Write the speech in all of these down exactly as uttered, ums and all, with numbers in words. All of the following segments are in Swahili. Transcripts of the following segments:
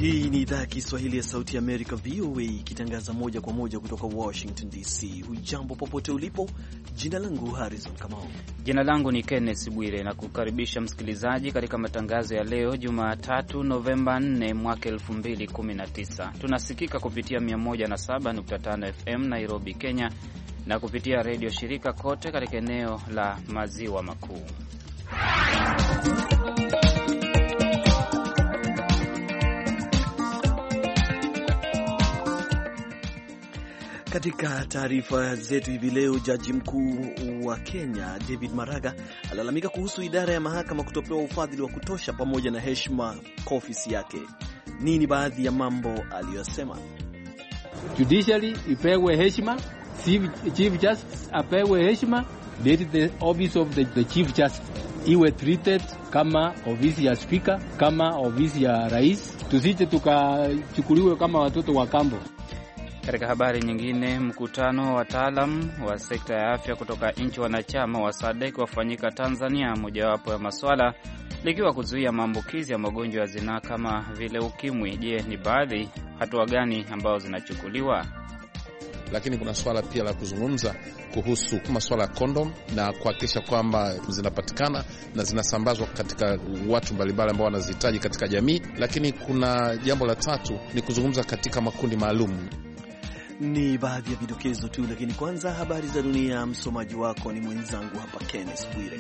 Hii ni idhaa ya Kiswahili ya Sauti ya Amerika, V O A, ikitangaza moja kwa moja kutoka Washington D C. Hujambo popote ulipo, jina langu Harrison Kamau. Jina langu ni Kenneth Bwire na kukaribisha msikilizaji katika matangazo ya leo Jumatatu Novemba nne mwaka elfu mbili kumi na tisa. Tunasikika kupitia mia moja na saba nukta tano F M Nairobi, Kenya, na kupitia redio shirika kote katika eneo la Maziwa Makuu. Katika taarifa zetu hivi leo, jaji mkuu wa Kenya David Maraga alalamika kuhusu idara ya mahakama kutopewa ufadhili wa kutosha pamoja na heshima kwa ofisi yake. Nini baadhi ya mambo aliyosema? Judiciary ipewe heshima, Chief Justice apewe heshima, let the office of the, the Chief Justice iwe treated kama ofisi ya speaker, kama ofisi ya rais, tusije tukachukuliwe kama watoto wa kambo. Katika habari nyingine, mkutano wa wataalam wa sekta ya afya kutoka nchi wanachama wa SADC wafanyika Tanzania, mojawapo ya masuala likiwa kuzuia maambukizi ya magonjwa ya zinaa kama vile ukimwi. Je, ni baadhi hatua gani ambazo zinachukuliwa? Lakini kuna swala pia la kuzungumza kuhusu masuala ya kondom na kuhakikisha kwamba zinapatikana na zinasambazwa katika watu mbalimbali ambao wanazihitaji katika jamii. Lakini kuna jambo la tatu ni kuzungumza katika makundi maalum. Ni baadhi ya vidokezo tu, lakini kwanza habari za dunia. Msomaji wako ni mwenzangu hapa Kenneth Bwire.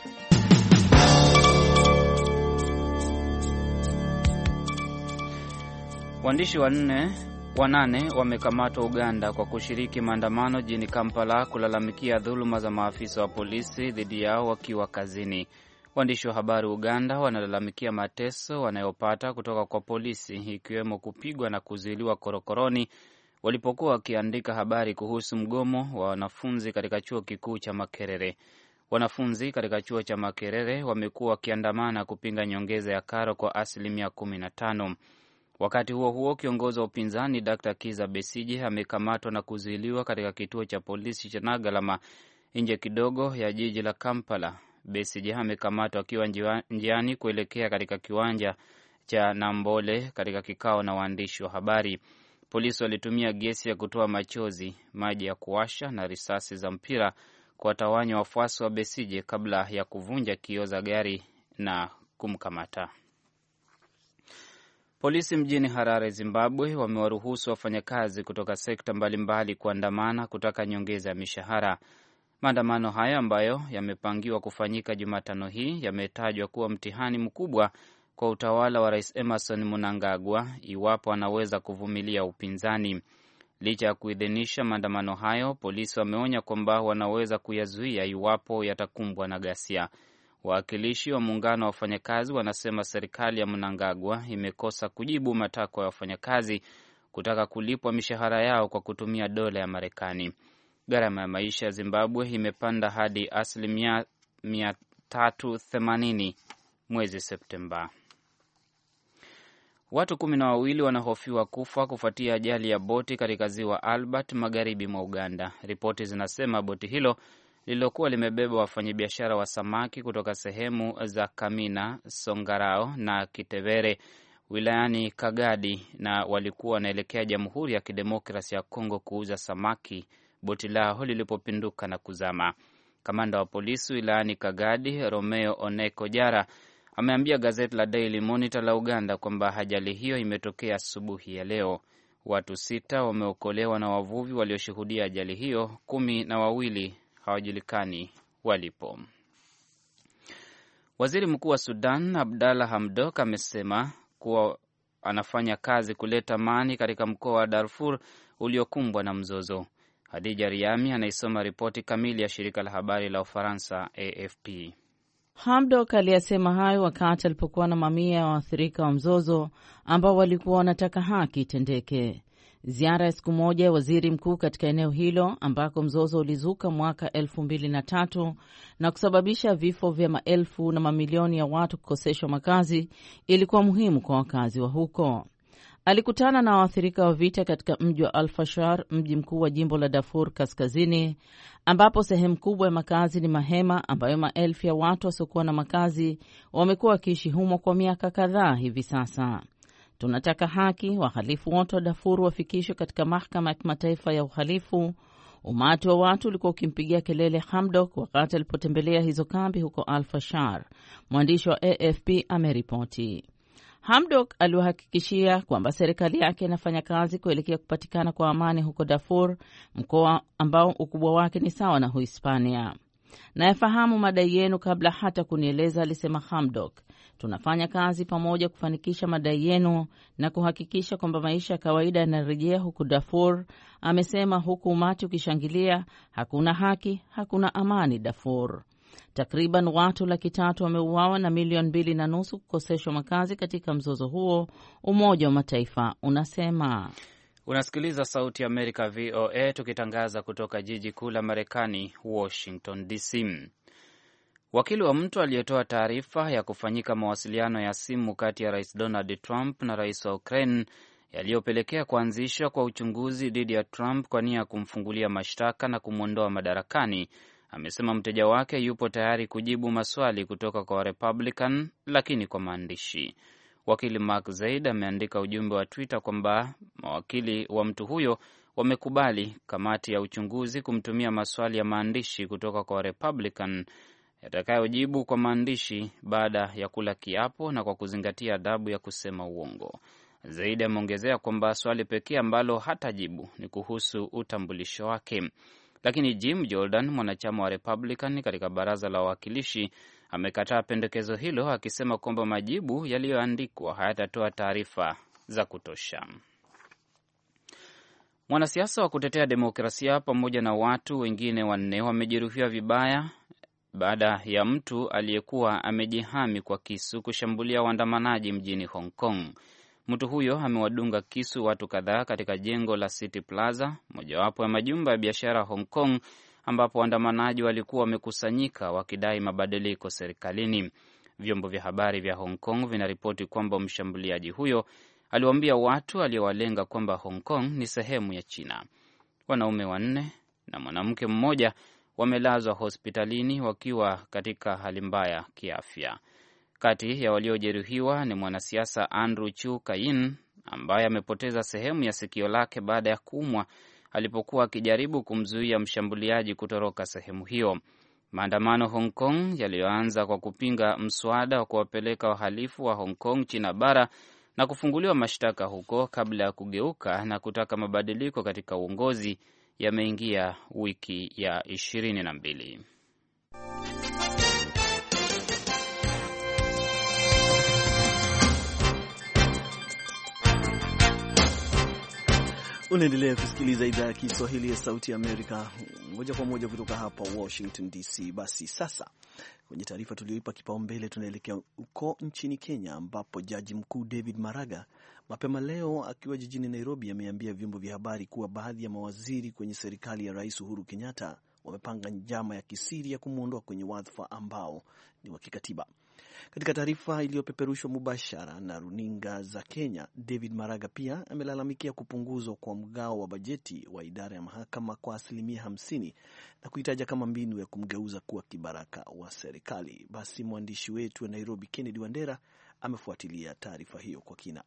Waandishi wanne wanane wamekamatwa Uganda kwa kushiriki maandamano jijini Kampala kulalamikia dhuluma za maafisa wa polisi dhidi yao wakiwa kazini. Waandishi wa habari Uganda wanalalamikia mateso wanayopata kutoka kwa polisi, ikiwemo kupigwa na kuzuiliwa korokoroni walipokuwa wakiandika habari kuhusu mgomo wa wanafunzi katika chuo kikuu cha Makerere. Wanafunzi katika chuo cha Makerere wamekuwa wakiandamana kupinga nyongeza ya karo kwa asilimia kumi na tano. Wakati huo huo, kiongozi wa upinzani Daktari Kizza Besigye amekamatwa na kuzuiliwa katika kituo cha polisi cha Nagalama nje kidogo ya jiji la Kampala. Besigye amekamatwa akiwa njiani kuelekea katika kiwanja cha Nambole katika kikao na waandishi wa habari. Polisi walitumia gesi ya kutoa machozi, maji ya kuwasha na risasi za mpira kuwatawanya wafuasi wa Besigye kabla ya kuvunja kioo za gari na kumkamata. Polisi mjini Harare, Zimbabwe, wamewaruhusu wafanyakazi kutoka sekta mbalimbali kuandamana kutaka nyongeza ya mishahara. Maandamano haya ambayo yamepangiwa kufanyika Jumatano hii yametajwa kuwa mtihani mkubwa kwa utawala wa Rais Emmerson Mnangagwa iwapo anaweza kuvumilia upinzani. Licha ya kuidhinisha maandamano hayo, polisi wameonya kwamba wanaweza kuyazuia iwapo yatakumbwa na ghasia. Wawakilishi wa muungano wa wafanyakazi wanasema serikali ya Mnangagwa imekosa kujibu matakwa ya wafanyakazi kutaka kulipwa mishahara yao kwa kutumia dola ya Marekani. Gharama ya maisha ya Zimbabwe imepanda hadi asilimia mia tatu themanini mwezi Septemba. Watu kumi na wawili wanahofiwa kufa kufuatia ajali ya boti katika ziwa Albert magharibi mwa Uganda. Ripoti zinasema boti hilo lililokuwa limebeba wafanyabiashara wa samaki kutoka sehemu za Kamina, Songarao na Kitebere wilayani Kagadi na walikuwa wanaelekea Jamhuri ya Kidemokrasia ya Kongo kuuza samaki, boti lao lilipopinduka na kuzama. Kamanda wa polisi wilayani Kagadi, Romeo Oneko Jara, ameambia gazeti la Daily Monitor la Uganda kwamba ajali hiyo imetokea asubuhi ya leo. Watu sita wameokolewa na wavuvi walioshuhudia ajali hiyo, kumi na wawili hawajulikani walipo. Waziri Mkuu wa Sudan Abdalla Hamdok amesema kuwa anafanya kazi kuleta amani katika mkoa wa Darfur uliokumbwa na mzozo. Hadija Riami anaisoma ripoti kamili ya shirika la habari la Ufaransa A F P. Hamdok aliyasema hayo wakati alipokuwa na mamia ya waathirika wa mzozo ambao walikuwa wanataka haki itendeke. Ziara ya siku moja ya waziri mkuu katika eneo hilo ambako mzozo ulizuka mwaka elfu mbili na tatu na kusababisha vifo vya maelfu na mamilioni ya watu kukoseshwa makazi ilikuwa muhimu kwa wakazi wa huko. Alikutana na waathirika wa vita katika mji wa Al-Fashar, mji mkuu wa jimbo la Darfur Kaskazini, ambapo sehemu kubwa ya makazi ni mahema ambayo maelfu ya watu wasiokuwa na makazi wamekuwa wakiishi humo kwa miaka kadhaa hivi sasa. Tunataka haki, wahalifu wote wa Darfur wafikishwe katika mahakama ya kimataifa ya uhalifu. Umati wa watu ulikuwa ukimpigia kelele Hamdok wakati alipotembelea hizo kambi huko Al-Fashar, mwandishi wa A F P ameripoti. Hamdok aliwahakikishia kwamba serikali yake inafanya kazi kuelekea kupatikana kwa amani huko Darfur, mkoa ambao ukubwa wake ni sawa na Uhispania. Nayafahamu madai yenu kabla hata kunieleza, alisema Hamdok. Tunafanya kazi pamoja kufanikisha madai yenu na kuhakikisha kwamba maisha ya kawaida yanarejea huku Darfur, amesema, huku umati ukishangilia. Hakuna haki, hakuna amani Darfur. Takriban watu laki tatu wameuawa na milioni mbili na nusu kukoseshwa makazi katika mzozo huo, Umoja wa Mataifa unasema. Unasikiliza Sauti ya Amerika V O A, tukitangaza kutoka jiji kuu la Marekani, Washington D C. Wakili wa mtu aliyetoa taarifa ya kufanyika mawasiliano ya simu kati ya Rais Donald Trump na rais wa Ukraine yaliyopelekea kuanzishwa kwa uchunguzi dhidi ya Trump kwa nia ya kumfungulia mashtaka na kumwondoa madarakani, amesema mteja wake yupo tayari kujibu maswali kutoka kwa Republican, lakini kwa maandishi. Wakili Mark Zaid ameandika ujumbe wa Twitter kwamba mawakili wa mtu huyo wamekubali kamati ya uchunguzi kumtumia maswali ya maandishi kutoka kwa Republican yatakayojibu kwa maandishi baada ya kula kiapo na kwa kuzingatia adabu ya kusema uongo. Zaidi ameongezea kwamba swali pekee ambalo hatajibu ni kuhusu utambulisho wake. Lakini Jim Jordan, mwanachama wa Republican katika baraza la wawakilishi, amekataa pendekezo hilo, akisema kwamba majibu yaliyoandikwa hayatatoa taarifa za kutosha. Mwanasiasa wa kutetea demokrasia pamoja na watu wengine wanne wamejeruhiwa vibaya baada ya mtu aliyekuwa amejihami kwa kisu kushambulia waandamanaji mjini Hong Kong. Mtu huyo amewadunga kisu watu kadhaa katika jengo la City Plaza, mojawapo ya majumba ya biashara Hong Kong, ambapo waandamanaji walikuwa wamekusanyika wakidai mabadiliko serikalini. Vyombo vya habari vya Hong Kong vinaripoti kwamba mshambuliaji huyo aliwaambia watu aliowalenga kwamba Hong Kong ni sehemu ya China. Wanaume wanne na mwanamke mmoja wamelazwa hospitalini wakiwa katika hali mbaya kiafya. Kati ya waliojeruhiwa ni mwanasiasa Andrew Chu Kayin ambaye amepoteza sehemu ya sikio lake baada ya kuumwa alipokuwa akijaribu kumzuia mshambuliaji kutoroka sehemu hiyo. Maandamano Hong Kong yaliyoanza kwa kupinga mswada wa kuwapeleka wahalifu wa Hong Kong China bara na kufunguliwa mashtaka huko kabla ya kugeuka na kutaka mabadiliko katika uongozi yameingia wiki ya ishirini na mbili. Unaendelea kusikiliza idhaa ya Kiswahili ya Sauti ya Amerika moja kwa moja kutoka hapa Washington D C. Basi sasa kwenye taarifa tulioipa kipaumbele, tunaelekea huko nchini Kenya ambapo Jaji Mkuu David Maraga mapema leo akiwa jijini Nairobi ameambia vyombo vya habari kuwa baadhi ya mawaziri kwenye serikali ya Rais Uhuru Kenyatta wamepanga njama ya kisiri ya kumwondoa kwenye wadhifa ambao ni wa kikatiba. Katika taarifa iliyopeperushwa mubashara na runinga za Kenya, David Maraga pia amelalamikia kupunguzwa kwa mgao wa bajeti wa idara ya mahakama kwa asilimia hamsini na kuitaja kama mbinu ya kumgeuza kuwa kibaraka wa serikali. Basi mwandishi wetu wa Nairobi Kennedy Wandera amefuatilia taarifa hiyo kwa kina.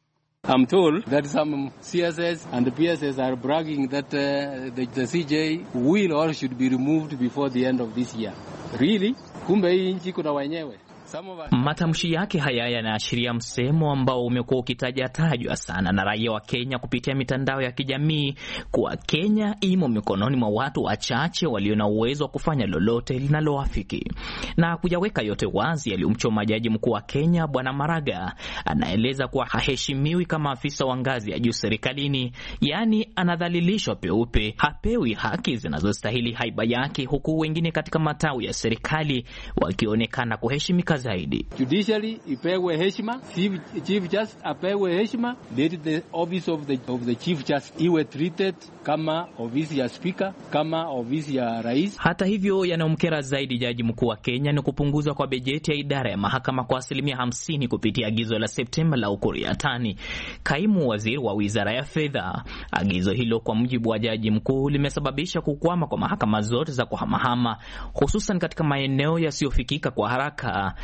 I'm told that some C S S and the P S S are bragging that uh, the, the C J will or should be removed before the end of this year. Really? Kumbe hii nchi kuna wenyewe. Matamshi yake haya yanaashiria msemo ambao umekuwa ukitaja tajwa sana na raia wa Kenya kupitia mitandao ya kijamii kuwa Kenya imo mikononi mwa watu wachache walio na uwezo wa kufanya lolote linaloafiki. Na kujaweka yote wazi yaliyomchoma Jaji Mkuu wa Kenya Bwana Maraga, anaeleza kuwa haheshimiwi kama afisa wa ngazi ya juu serikalini, yani anadhalilishwa peupe, hapewi haki zinazostahili haiba yake, huku wengine katika matawi ya serikali wakionekana kuheshimika zaidi. Judiciary ipewe heshima, chief, chief justice apewe heshima, let the office of the of the chief justice iwe treated kama ofisi ya speaker, kama ofisi ya rais. Hata hivyo, yanayomkera zaidi Jaji Mkuu wa Kenya ni kupunguzwa kwa bajeti ya idara ya mahakama kwa asilimia hamsini kupitia agizo la Septemba la Ukur Yatani, kaimu waziri wa Wizara ya Fedha. Agizo hilo kwa mujibu wa Jaji Mkuu limesababisha kukwama kwa mahakama zote za kuhamahama, hususan katika maeneo yasiyofikika kwa haraka,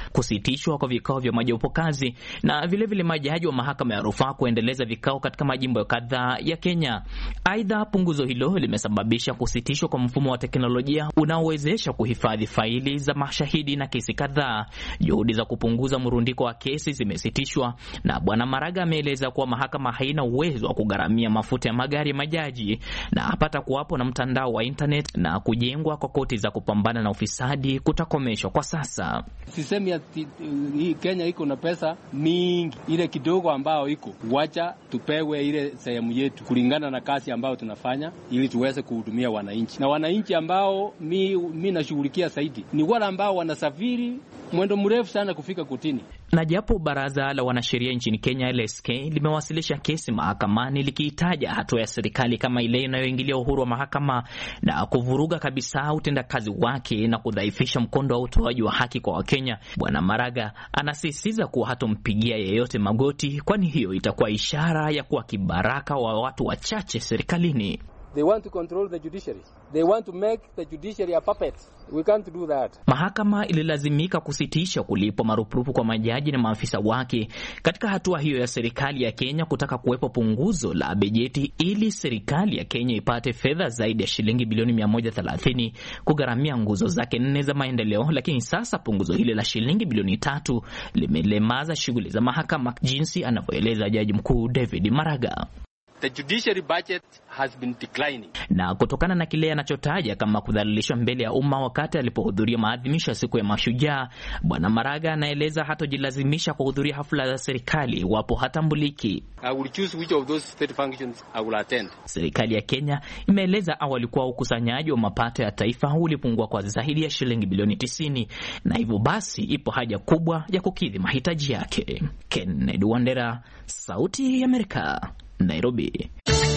kusitishwa kwa vikao vya majopo kazi na vilevile vile majaji wa mahakama ya rufaa kuendeleza vikao katika majimbo kadhaa ya Kenya. Aidha, punguzo hilo limesababisha kusitishwa kwa mfumo wa teknolojia unaowezesha kuhifadhi faili za mashahidi na kesi kadhaa. Juhudi za kupunguza mrundiko wa kesi zimesitishwa, na Bwana Maraga ameeleza kuwa mahakama haina uwezo wa kugharamia mafuta ya magari ya majaji na hapata kuwapo na mtandao wa internet, na kujengwa kwa koti za kupambana na ufisadi kutakomeshwa kwa sasa. Sisemi ya hii Kenya iko na pesa mingi, ile kidogo ambao iko wacha tupewe ile sehemu yetu kulingana na kazi ambayo tunafanya ili tuweze kuhudumia wananchi. Na wananchi ambao mi, mi nashughulikia zaidi ni wale ambao wanasafiri mwendo mrefu sana kufika kotini. Na japo baraza la wanasheria nchini Kenya L S K limewasilisha kesi mahakamani likiitaja hatua ya serikali kama ile inayoingilia uhuru wa mahakama na kuvuruga kabisa utendakazi wake na kudhaifisha mkondo wa utoaji wa haki kwa Wakenya, Bwana Maraga anasisitiza kuwa hatompigia yeyote magoti, kwani hiyo itakuwa ishara ya kuwa kibaraka wa watu wachache serikalini. They want to control the judiciary. They want to make the judiciary a puppet. We can't do that. Mahakama ililazimika kusitisha kulipwa marupurupu kwa majaji na maafisa wake katika hatua hiyo ya serikali ya Kenya kutaka kuwepo punguzo la bajeti ili serikali ya Kenya ipate fedha zaidi ya shilingi bilioni mia moja thelathini kugharamia nguzo zake nne za maendeleo. Lakini sasa punguzo hili la shilingi bilioni tatu limelemaza shughuli za mahakama, jinsi anavyoeleza Jaji Mkuu David Maraga. The judiciary budget has been declining. Na kutokana na kile anachotaja kama kudhalilishwa mbele ya umma wakati alipohudhuria maadhimisho ya siku ya mashujaa, Bwana Maraga anaeleza hatojilazimisha kuhudhuria hafla za serikali wapo hatambuliki. I will choose which of those state functions I will attend. Serikali ya Kenya imeeleza awali kuwa ukusanyaji wa mapato ya taifa ulipungua kwa zaidi ya shilingi bilioni tisini, na hivyo basi ipo haja kubwa ya kukidhi mahitaji yake. Kennedy Wandera, Sauti ya Amerika, Nairobi.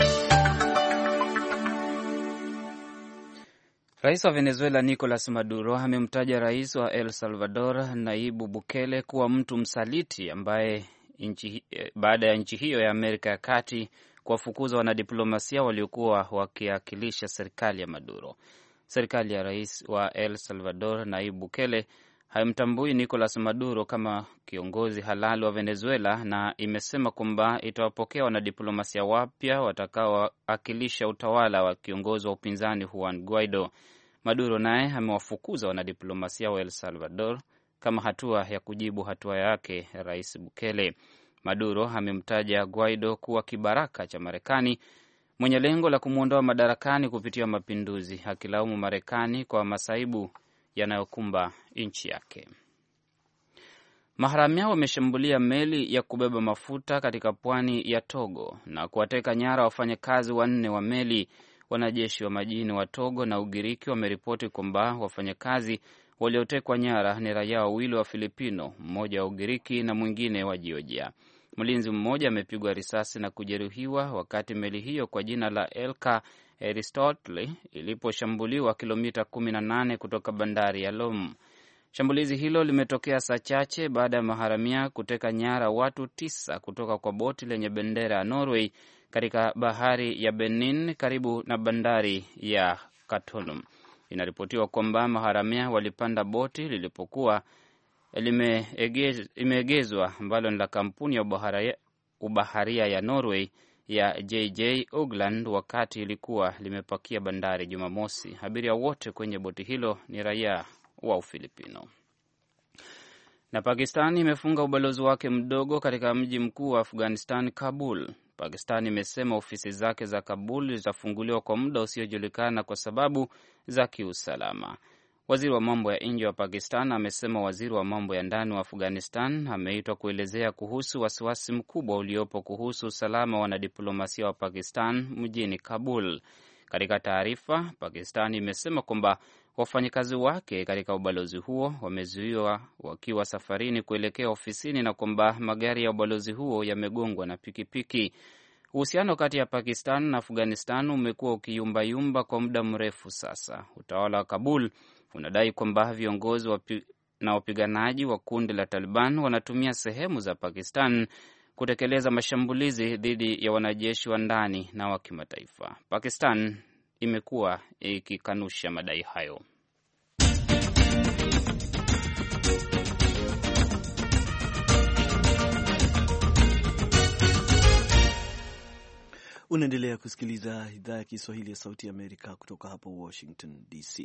Rais wa Venezuela Nicolas Maduro amemtaja rais wa El Salvador Nayib Bukele kuwa mtu msaliti ambaye inchi, baada ya nchi hiyo ya Amerika ya Kati kuwafukuza wanadiplomasia waliokuwa wakiwakilisha serikali ya Maduro. Serikali ya rais wa El Salvador Nayib Bukele haimtambui Nicolas Maduro kama kiongozi halali wa Venezuela na imesema kwamba itawapokea wanadiplomasia wapya watakaowakilisha utawala wa kiongozi wa upinzani Juan Guaido. Maduro naye amewafukuza wanadiplomasia wa El Salvador kama hatua ya kujibu hatua yake Rais Bukele. Maduro amemtaja Guaido kuwa kibaraka cha Marekani mwenye lengo la kumwondoa madarakani kupitia mapinduzi, akilaumu Marekani kwa masaibu yanayokumba nchi yake. Maharamia wameshambulia meli ya kubeba mafuta katika pwani ya Togo na kuwateka nyara wafanyakazi wanne wa meli. Wanajeshi wa majini wa Togo na Ugiriki wameripoti kwamba wafanyakazi waliotekwa nyara ni raia wawili wa Filipino, mmoja wa Ugiriki na mwingine wa Georgia. Mlinzi mmoja amepigwa risasi na kujeruhiwa wakati meli hiyo kwa jina la Elka Aristotle iliposhambuliwa kilomita kumi na nane kutoka bandari ya Lom. Shambulizi hilo limetokea saa chache baada ya maharamia kuteka nyara watu tisa kutoka kwa boti lenye bendera ya Norway katika bahari ya Benin karibu na bandari ya Khartoum. Inaripotiwa kwamba maharamia walipanda boti lilipokuwa limeegezwa ambalo ni la kampuni ya ubaharia, ubaharia ya Norway ya J J Ogland wakati ilikuwa limepakia bandari Jumamosi. Abiria wote kwenye boti hilo ni raia wa Ufilipino. Na Pakistan imefunga ubalozi wake mdogo katika mji mkuu wa Afghanistan, Kabul. Pakistan imesema ofisi zake za Kabul zitafunguliwa kwa muda usiojulikana kwa sababu za kiusalama. Waziri wa mambo ya nje wa Pakistan amesema waziri wa mambo ya ndani wa Afghanistan ameitwa kuelezea kuhusu wasiwasi mkubwa uliopo kuhusu usalama wa wanadiplomasia wa Pakistan mjini Kabul. Katika taarifa, Pakistan imesema kwamba wafanyakazi wake katika ubalozi huo wamezuiwa wakiwa safarini kuelekea ofisini na kwamba magari ya ubalozi huo yamegongwa na pikipiki. Uhusiano kati ya Pakistan na Afghanistan umekuwa ukiyumbayumba kwa muda mrefu sasa. Utawala wa Kabul unadai kwamba viongozi wapi na wapiganaji wa kundi la Taliban wanatumia sehemu za Pakistan kutekeleza mashambulizi dhidi ya wanajeshi wa ndani na wa kimataifa. Pakistan imekuwa ikikanusha madai hayo. Unaendelea kusikiliza idhaa ya Kiswahili ya Sauti ya Amerika kutoka hapa Washington D C.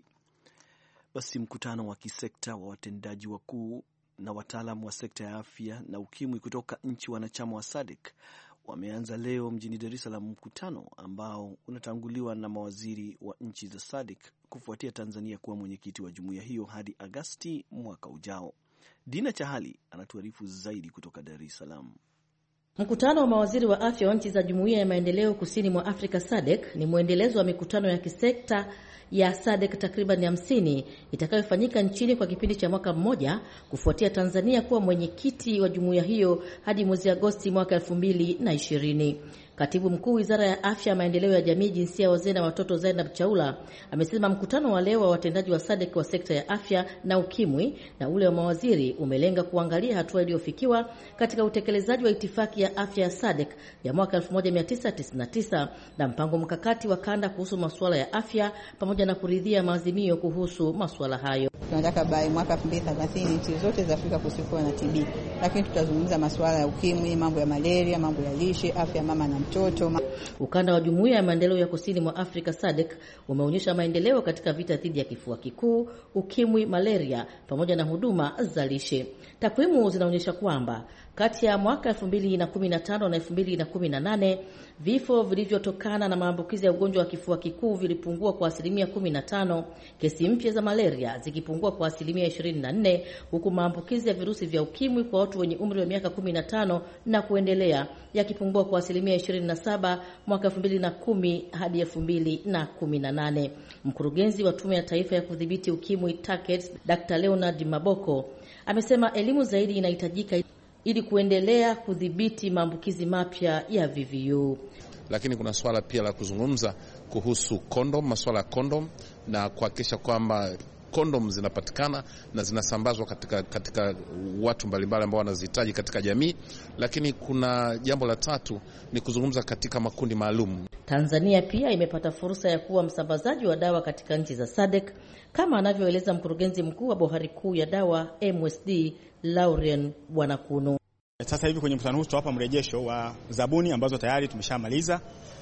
Basi mkutano wa kisekta wa watendaji wakuu na wataalam wa sekta ya afya na ukimwi kutoka nchi wanachama wa SADC wameanza leo mjini Dar es Salaam, mkutano ambao unatanguliwa na mawaziri wa nchi za SADC kufuatia Tanzania kuwa mwenyekiti wa jumuiya hiyo hadi Agasti mwaka ujao. Dina Chahali anatuarifu zaidi kutoka Dar es Salaam. Mkutano wa mawaziri wa afya wa nchi za Jumuiya ya Maendeleo Kusini mwa Afrika SADC ni mwendelezo wa mikutano ya kisekta ya SADC takriban hamsini itakayofanyika nchini kwa kipindi cha mwaka mmoja kufuatia Tanzania kuwa mwenyekiti wa jumuiya hiyo hadi mwezi Agosti mwaka elfu mbili na ishirini. Katibu Mkuu Wizara ya Afya, Maendeleo ya Jamii, Jinsia, Wazee na Watoto, Zainab Chaula, amesema mkutano wa leo wa watendaji wa SADC wa sekta ya afya na ukimwi na ule wa mawaziri umelenga kuangalia hatua iliyofikiwa katika utekelezaji wa itifaki ya afya ya SADC ya mwaka elfu moja mia tisa tisini na tisa na mpango mkakati wa kanda kuhusu masuala ya afya pamoja na kuridhia maazimio kuhusu masuala hayo. Tunataka by mwaka elfu mbili thelathini nchi zote za Afrika kusikuwa na T B. Lakini tutazungumza masuala ya ukimwi, mambo ya malaria, mambo ya lishe, afya mama na mtoto. Ukanda wa Jumuiya ya Maendeleo ya Kusini mwa Afrika SADC umeonyesha maendeleo katika vita dhidi ya kifua kikuu, ukimwi, malaria pamoja na huduma za lishe. Takwimu zinaonyesha kwamba kati ya mwaka elfu mbili na kumi na tano na elfu mbili na kumi na nane vifo vilivyotokana na maambukizi ya ugonjwa wa kifua kikuu vilipungua kwa asilimia kumi na tano, kesi mpya za malaria zikipungua kwa asilimia ishirini na nne, huku maambukizi ya virusi vya ukimwi kwa watu wenye umri wa miaka kumi na tano na kuendelea yakipungua kwa asilimia ishirini na saba mwaka elfu mbili na kumi hadi elfu mbili na kumi na nane. Mkurugenzi wa Tume ya Taifa ya Kudhibiti Ukimwi T A C E D, Daktari Leonard Maboko, amesema elimu zaidi inahitajika ili kuendelea kudhibiti maambukizi mapya ya V V U. Lakini kuna swala pia la kuzungumza kuhusu kondom, masuala ya kondom na kuhakikisha kwamba kondom zinapatikana na zinasambazwa katika katika watu mbalimbali ambao wanazihitaji katika jamii. Lakini kuna jambo la tatu ni kuzungumza katika makundi maalum. Tanzania pia imepata fursa ya kuwa msambazaji wa dawa katika nchi za SADC kama anavyoeleza mkurugenzi mkuu wa Bohari Kuu ya Dawa M S D Laurien Bwanakunu. Sasa hivi kwenye mkutano huu tutawapa mrejesho wa zabuni ambazo tayari tumeshamaliza,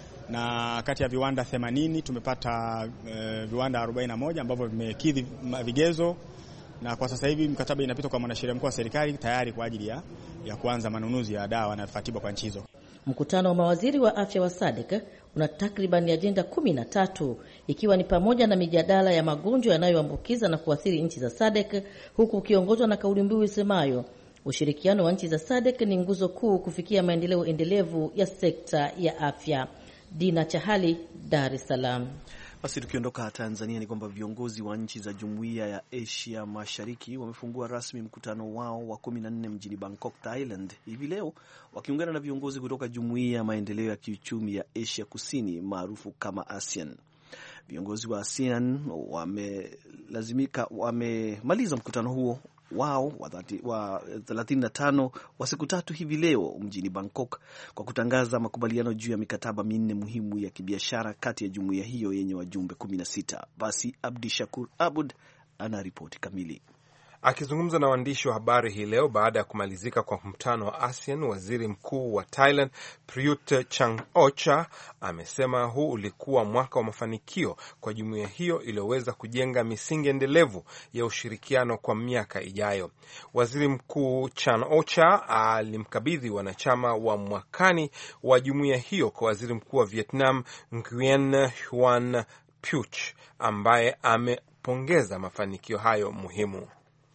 na kati ya viwanda themanini tumepata e, viwanda arobaini na moja ambavyo vimekidhi vigezo, na kwa sasa hivi mkataba inapita kwa mwanasheria mkuu wa serikali tayari kwa ajili ya, ya kuanza manunuzi ya dawa na vifaa tiba kwa nchi hizo. Mkutano wa mawaziri wa afya wa SADC una takriban ajenda kumi na tatu ikiwa ni pamoja na mijadala ya magonjwa yanayoambukiza na kuathiri nchi za SADC, huku ukiongozwa na kauli mbiu isemayo ushirikiano wa nchi za SADC ni nguzo kuu kufikia maendeleo endelevu ya sekta ya afya. Dina Chahali, Dar es Salaam. Basi tukiondoka Tanzania ni kwamba viongozi wa nchi za Jumuiya ya Asia Mashariki wamefungua rasmi mkutano wao wa kumi na nne mjini Bangkok, Thailand hivi leo, wakiungana na viongozi kutoka Jumuiya ya Maendeleo ya Kiuchumi ya Asia Kusini maarufu kama ASEAN. Viongozi wa ASEAN wamelazimika wamemaliza mkutano huo wao wa thelathini na tano wa siku tatu hivi leo mjini Bangkok kwa kutangaza makubaliano juu ya mikataba minne muhimu ya kibiashara kati ya jumuiya hiyo yenye wajumbe kumi na sita. Basi Abdi Shakur Abud ana ripoti kamili. Akizungumza na waandishi wa habari hii leo baada ya kumalizika kwa mkutano wa ASEAN, waziri mkuu wa Thailand Prayut Chan-ocha amesema huu ulikuwa mwaka wa mafanikio kwa jumuiya hiyo iliyoweza kujenga misingi endelevu ya ushirikiano kwa miaka ijayo. Waziri mkuu Chan-ocha alimkabidhi wanachama wa mwakani wa jumuiya hiyo kwa waziri mkuu wa Vietnam Nguyen Huan Phuc ambaye amepongeza mafanikio hayo muhimu.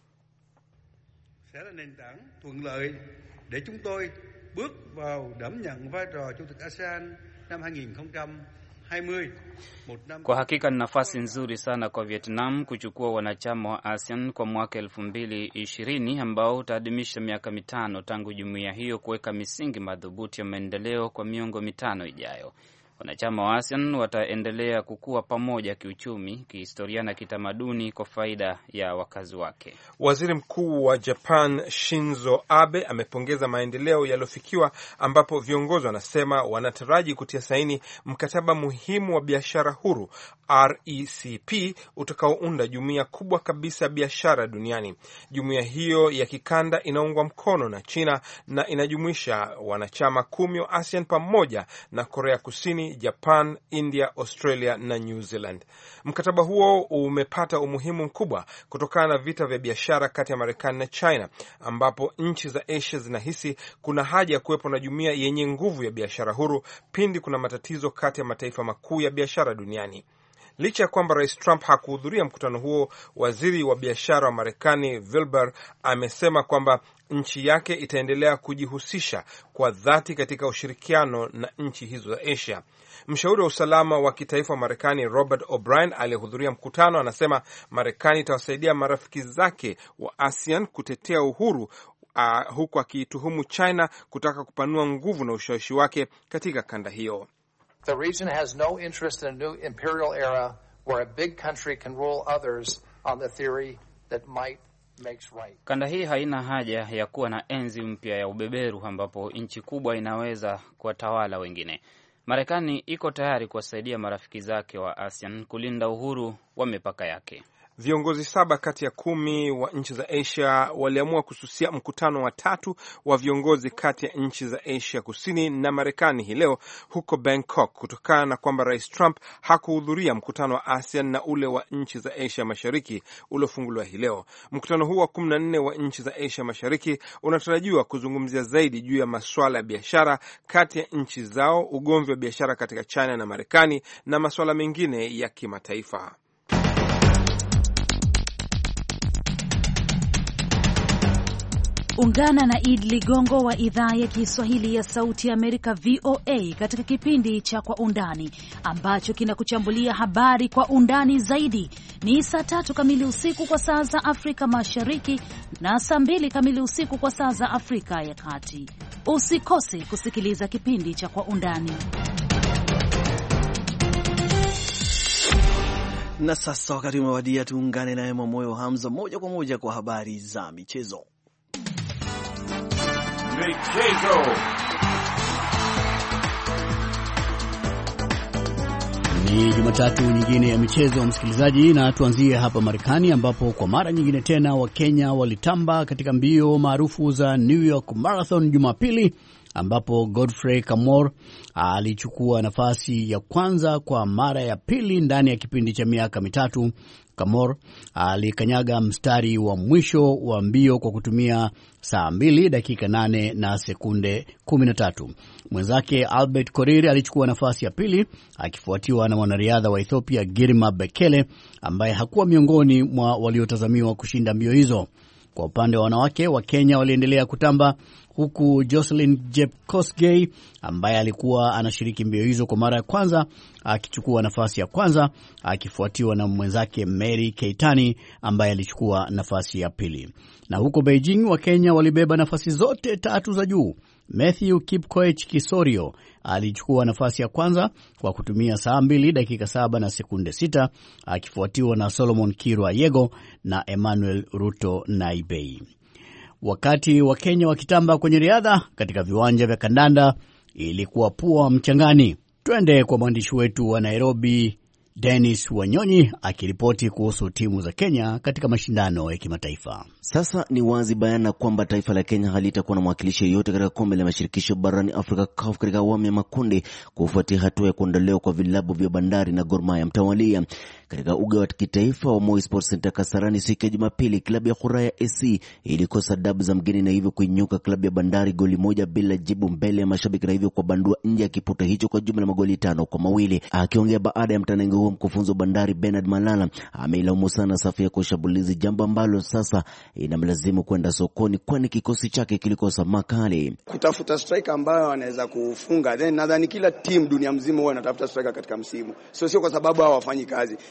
Sẽ là nền tảng thuận lợi để chúng tôi bước vào đảm nhận vai trò chủ tịch ASEAN năm hai nghìn không trăm hai mươi. Kwa hakika ni nafasi nzuri sana kwa Vietnam kuchukua wanachama wa ASEAN kwa mwaka elfu mbili ishirini ambao utaadhimisha miaka mitano tangu jumuiya hiyo kuweka misingi madhubuti ya maendeleo kwa miongo mitano ijayo. Wanachama wa ASEAN wataendelea kukua pamoja kiuchumi, kihistoria na kitamaduni kwa faida ya wakazi wake. Waziri Mkuu wa Japan Shinzo Abe amepongeza maendeleo yaliyofikiwa, ambapo viongozi wanasema wanataraji kutia saini mkataba muhimu wa biashara huru R E C P utakaounda jumuiya kubwa kabisa ya biashara duniani. Jumuiya hiyo ya kikanda inaungwa mkono na China na inajumuisha wanachama kumi wa ASEAN pamoja na Korea Kusini, Japan, India, Australia na New Zealand. Mkataba huo umepata umuhimu mkubwa kutokana na vita vya biashara kati ya Marekani na China, ambapo nchi za Asia zinahisi kuna haja ya kuwepo na jumuiya yenye nguvu ya biashara huru pindi kuna matatizo kati ya mataifa makuu ya biashara duniani. Licha ya kwamba Rais Trump hakuhudhuria mkutano huo, waziri wa biashara wa Marekani Wilbur amesema kwamba nchi yake itaendelea kujihusisha kwa dhati katika ushirikiano na nchi hizo za Asia. Mshauri wa usalama wa kitaifa wa Marekani Robert O'Brien aliyehudhuria mkutano anasema Marekani itawasaidia marafiki zake wa ASEAN kutetea uhuru, uh, huku akituhumu China kutaka kupanua nguvu na ushawishi wake katika kanda hiyo. The region has no interest in a new imperial era where a big country can rule others on the theory that might makes right. Kanda hii haina haja ya kuwa na enzi mpya ya ubeberu ambapo nchi kubwa inaweza kuwatawala wengine. Marekani iko tayari kuwasaidia marafiki zake wa ASEAN kulinda uhuru wa mipaka yake. Viongozi saba kati ya kumi wa nchi za Asia waliamua kususia mkutano wa tatu wa viongozi kati ya nchi za Asia Kusini na Marekani hii leo huko Bangkok, kutokana na kwamba Rais Trump hakuhudhuria mkutano wa ASEAN na ule wa nchi za Asia Mashariki uliofunguliwa hii leo. Mkutano huu wa kumi na nne wa nchi za Asia Mashariki unatarajiwa kuzungumzia zaidi juu ya masuala ya biashara kati ya nchi zao, ugomvi wa biashara katika China na Marekani na masuala mengine ya kimataifa. Ungana na Id Ligongo wa idhaa ya Kiswahili ya Sauti ya Amerika V O A katika kipindi cha Kwa Undani ambacho kinakuchambulia habari kwa undani zaidi. Ni saa tatu kamili usiku kwa saa za Afrika Mashariki na saa mbili kamili usiku kwa saa za Afrika ya Kati. Usikose kusikiliza kipindi cha Kwa Undani. Na sasa wakati umewadia, tuungane naye Mwamoyo Hamza moja kwa moja kwa habari za michezo. Michezo. Ni Jumatatu nyingine ya michezo, msikilizaji, na tuanzie hapa Marekani ambapo kwa mara nyingine tena Wakenya walitamba katika mbio maarufu za New York Marathon Jumapili, ambapo Godfrey Kamor alichukua nafasi ya kwanza kwa mara ya pili ndani ya kipindi cha miaka mitatu. Kamor alikanyaga mstari wa mwisho wa mbio kwa kutumia saa mbili dakika nane na sekunde kumi na tatu. Mwenzake Albert Korir alichukua nafasi ya pili akifuatiwa na mwanariadha wa Ethiopia Girma Bekele ambaye hakuwa miongoni mwa waliotazamiwa kushinda mbio hizo. Kwa upande wa wanawake, wa Kenya waliendelea kutamba huku Jocelyn Jepkosgei ambaye alikuwa anashiriki mbio hizo kwa mara ya kwanza akichukua nafasi ya kwanza akifuatiwa na mwenzake Mary Keitani ambaye alichukua nafasi ya pili. Na huko Beijing, wa Kenya walibeba nafasi zote tatu za juu. Matthew Kipkoech Kisorio alichukua nafasi ya kwanza kwa kutumia saa mbili dakika saba na sekunde sita akifuatiwa na Solomon Kirwa Yego na Emmanuel Ruto Naibei. Wakati wa Kenya wakitamba kwenye riadha katika viwanja vya kandanda, ilikuwa pua mchangani. Twende kwa mwandishi wetu wa Nairobi Dennis Wanyonyi akiripoti kuhusu timu za Kenya katika mashindano ya kimataifa. Sasa ni wazi bayana kwamba taifa la Kenya halitakuwa na mwakilishi yeyote katika kombe la mashirikisho barani Afrika C A F katika awamu ya makundi kufuatia hatua ya kuondolewa kwa vilabu vya Bandari na Gor Mahia mtawalia. Katika uga wa kitaifa wa Moi Sports Center Kasarani siku ya Jumapili, klabu ya Khuraya A C ilikosa adabu za mgeni na hivyo kuinyuka klabu ya Bandari goli moja bila jibu mbele ya mashabiki na hivyo kwa bandua nje ya kiputo hicho kwa jumla magoli tano kwa mawili. Akiongea baada ya mtanange huo, mkufunzi wa Bandari Bernard Malala ameilaumu sana safu ya kushambulizi, jambo ambalo sasa inamlazimu kwenda sokoni kwani kikosi chake kilikosa makali. Kutafuta striker ambayo anaweza kufunga, then nadhani kila team dunia mzima huwa anatafuta striker katika msimu. Sio sio kwa sababu hao wafanyi kazi.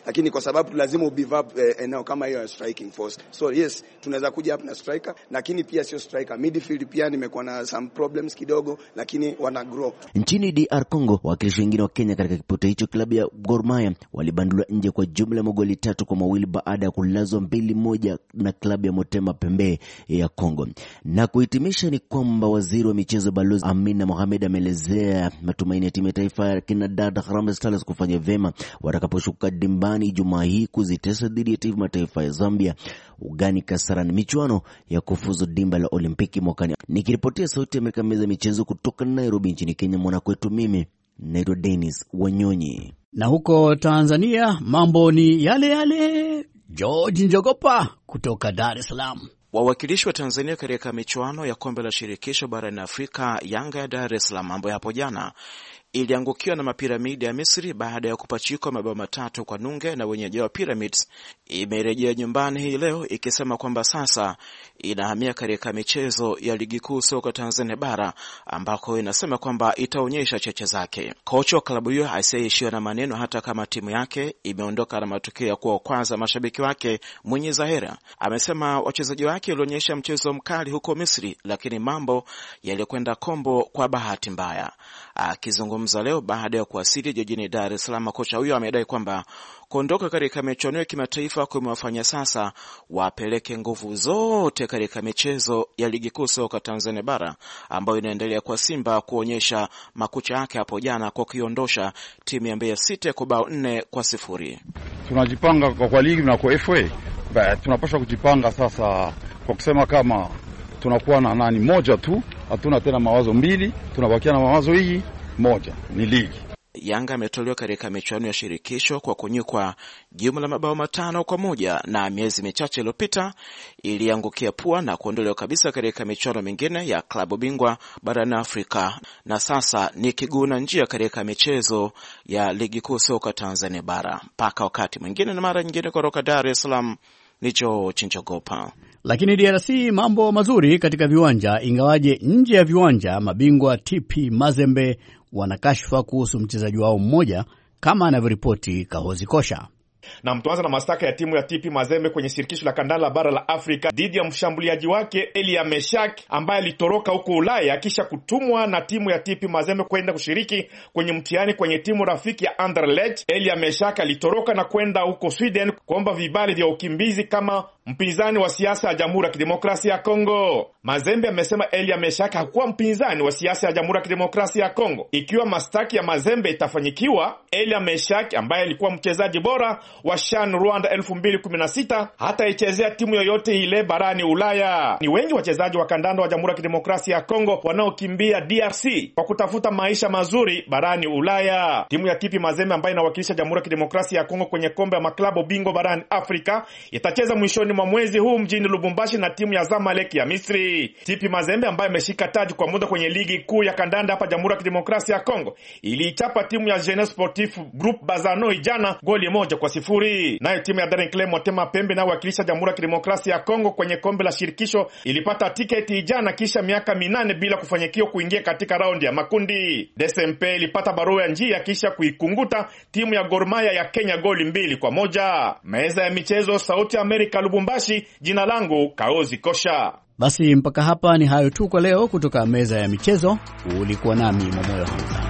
lakini kwa sababu lazima ubive up eh, eneo kama hiyo ya striking force. So yes, tunaweza kuja hapa na striker, lakini pia sio striker. Midfield pia nimekuwa na some problems kidogo, lakini wana grow. Nchini D R Congo, wakilishi wengine wa Kenya katika kipote hicho, klabu ya Gor Mahia walibandulwa nje kwa jumla magoli tatu kwa mawili baada ya kulazwa mbili moja na klabu ya Motema Pembe ya Kongo. Na kuhitimisha ni kwamba waziri wa michezo Balozi Amina Mohamed ameelezea matumaini ya timu ya taifa ya kinadada Harambee Stars kufanya vyema watakaposhuka dimbani Jumaa hii kuzitesa dhidi ya timu ya taifa ya Zambia ugani Kasarani, michuano ya kufuzu dimba la Olimpiki mwakani. Nikiripotia Sauti ya Amerika, meza michezo kutoka Nairobi nchini Kenya, mwana kwetu mimi naitwa Dennis Wanyonyi. Na huko Tanzania mambo ni yale yale. George Njogopa kutoka Dar es Salaam. Wawakilishi wa Tanzania katika michuano ya kombe la shirikisho barani Afrika, Yanga ya Dar es Salaam ambayo hapo jana iliangukiwa na mapiramidi ya Misri baada ya kupachikwa mabao matatu kwa nunge na wenyeji wa Pyramids, imerejea nyumbani hii leo ikisema kwamba sasa inahamia katika michezo ya ligi kuu soka Tanzania bara ambako inasema kwamba itaonyesha cheche zake. Kocha wa klabu hiyo asiyeishiwa na maneno hata kama timu yake imeondoka na matokeo ya kuwa kwanza mashabiki wake mwenye Zahera amesema wachezaji wake walionyesha mchezo mkali huko Misri, lakini mambo yalikwenda kombo kwa bahati mbaya. Akizungumza leo baada ya kuwasili jijini Dar es Salaam, kocha huyo amedai kwamba kuondoka katika michuano ya kimataifa kumewafanya sasa wapeleke nguvu zote katika michezo ya ligi kuu soka Tanzania bara ambayo inaendelea kwa Simba kuonyesha makucha yake hapo jana kwa kuiondosha timu ya Mbeya City kwa bao nne kwa sifuri. Tunajipanga kwa kwa ligi na kwa F A. Ba, tunapaswa kujipanga sasa kwa kusema kama tunakuwa na nani moja tu, hatuna tena mawazo mbili, tunabakia na mawazo hii moja, ni ligi. Yanga ametolewa katika michuano ya shirikisho kwa kunyukwa jumla mabao matano kwa moja na miezi michache iliyopita iliangukia pua na kuondolewa kabisa katika michuano mingine ya klabu bingwa barani Afrika, na sasa ni kiguna njia katika michezo ya ligi kuu soka Tanzania bara. Mpaka wakati mwingine na mara nyingine, kutoka Dar es Salaam ni George Njogopa. Lakini D R C mambo mazuri katika viwanja, ingawaje nje ya viwanja mabingwa T P Mazembe wanakashfa kuhusu mchezaji wao mmoja, kama anavyoripoti Kahozi Kosha. Na mtuanza na mashtaka ya timu ya T P Mazembe kwenye shirikisho la kandanda la bara la Afrika dhidi ya mshambuliaji wake Elia Meshak ambaye alitoroka huko Ulaya kisha kutumwa na timu ya T P Mazembe kwenda kushiriki kwenye mtihani kwenye timu rafiki ya Anderlecht. Elia Meshak alitoroka na kwenda huko Sweden kuomba vibali vya ukimbizi kama mpinzani wa siasa ya Jamhuri ya Kidemokrasia ya Kongo. Mazembe amesema Elia Meshak hakuwa mpinzani wa siasa ya Jamhuri ya Kidemokrasia ya Kongo. Ikiwa mashtaki ya Mazembe itafanyikiwa, Elia Meshak ambaye alikuwa mchezaji bora wa Shan Rwanda elfu mbili kumi na sita hata ichezea timu yoyote ile barani Ulaya. Ni wengi wachezaji wa kandanda wa Jamhuri ya Kidemokrasia ya Kongo wanaokimbia D R C kwa kutafuta maisha mazuri barani Ulaya. Timu ya T P Mazembe ambayo inawakilisha Jamhuri ya Kidemokrasia ya Kongo kwenye kombe ya maklabu bingwa barani Afrika itacheza mwishoni mwa mwezi huu mjini Lubumbashi na timu ya Zamalek ya Misri. T P Mazembe ambayo imeshika taji kwa muda kwenye ligi kuu ya kandanda hapa Jamhuri ya Kidemokrasia ya Kongo iliichapa timu ya Jeunesse Sportif Group Bazano jana goli moja kwa sifuri. Nayo timu ya Daring Club Motema Pembe na wakilisha Jamhuri ya Kidemokrasia ya Kongo kwenye kombe la shirikisho ilipata tiketi jana kisha miaka minane bila kufanikiwa kuingia katika raundi ya makundi. D S M P ilipata barua ya njia kisha kuikunguta timu ya Gor Mahia ya Kenya goli mbili kwa moja. Meza ya michezo, Sauti ya Amerika, Lubumbashi. Jina langu Kaozi Kosha. Basi mpaka hapa ni hayo tu kwa leo kutoka meza ya michezo. Ulikuwa nami Momoyo Hamza.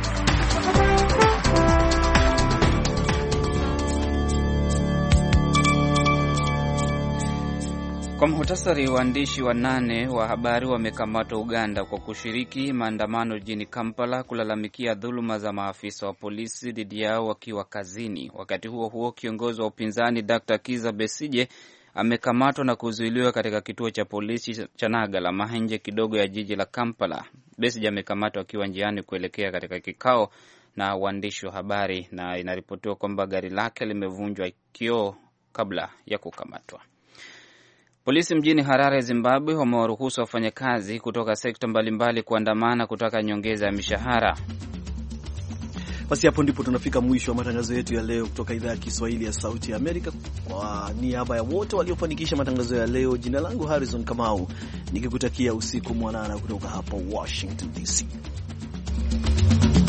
Kwa muhtasari, waandishi wanane wa habari wamekamatwa Uganda kwa kushiriki maandamano jijini Kampala kulalamikia dhuluma za maafisa wa polisi dhidi yao wakiwa kazini. Wakati huo huo, kiongozi wa upinzani Doctor Kiza Besije amekamatwa na kuzuiliwa katika kituo cha polisi cha Nagala nje kidogo ya jiji la Kampala. Besije amekamatwa akiwa njiani kuelekea katika kikao na waandishi wa habari, na inaripotiwa kwamba gari lake limevunjwa kioo kabla ya kukamatwa. Polisi mjini Harare, Zimbabwe, wamewaruhusu wafanyakazi kutoka sekta mbalimbali kuandamana kutaka nyongeza ya mishahara. Basi hapo ndipo tunafika mwisho wa matangazo yetu ya leo kutoka idhaa ya Kiswahili ya Sauti ya Amerika. Kwa niaba ya wote waliofanikisha matangazo ya leo, jina langu Harrison Kamau, nikikutakia usiku mwanana kutoka hapa Washington D C.